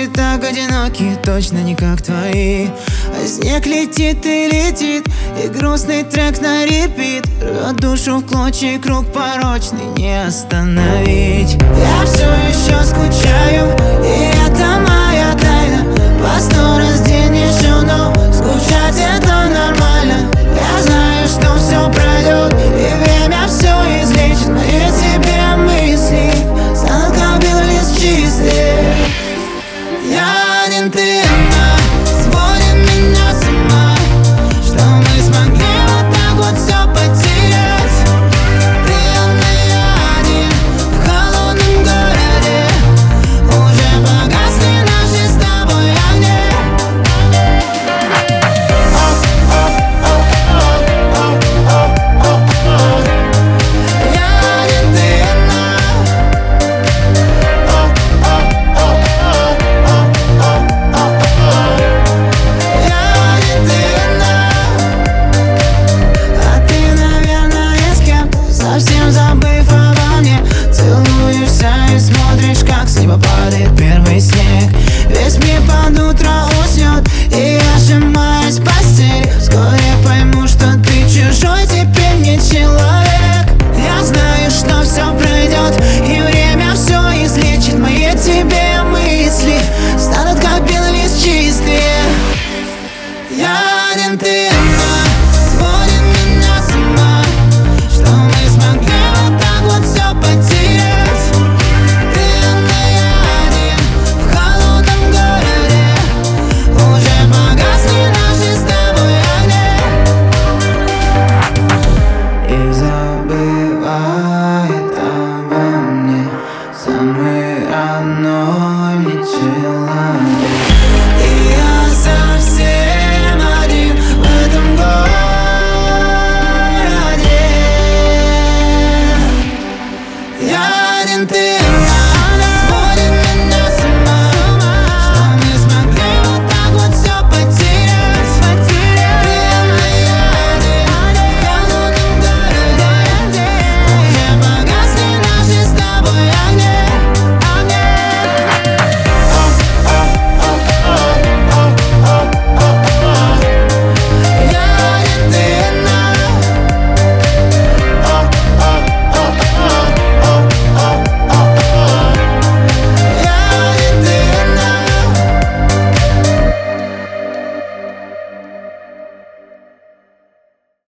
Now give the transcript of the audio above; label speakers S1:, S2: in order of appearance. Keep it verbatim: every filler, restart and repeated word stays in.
S1: ночи так одиноки, точно не как твои. А снег летит и летит, и грустный трек на репит рвет душу в клочья, круг порочный не остановить. Я все еще скучаю, и это моя тайна. По сто раз в день еще, но скучать это нормально. Я знаю, что все пройдет, и время все излечит. Мои тебе мысли станут как белый лист чистый. Я один, ты одна, сводит меня с ума, что мы смогли вот так вот все потерять. Ты одна, я один, в холодном городе. Уже погасли наши с тобой огни. Я один, ты одна. Я один, ты одна. А ты, наверное, с кем-то, совсем забыв обо мне. Целуешься и смотришь, как с неба падает первый снег. Весь мир под утро уснет, и я сжимаюсь в постели. Вскоре пойму, что ты чужой, теперь не человек. Я знаю, что все пройдет, и время все излечит. Мои тебе мысли станут как белый лист чистые. Я один, ты одна, сводит меня с ума, что мы смогли вот так вот все потерять. Ты одна, я один, в холодном городе. Уже погасли наши с тобой огни. И забывает обо мне самый родной мне человек.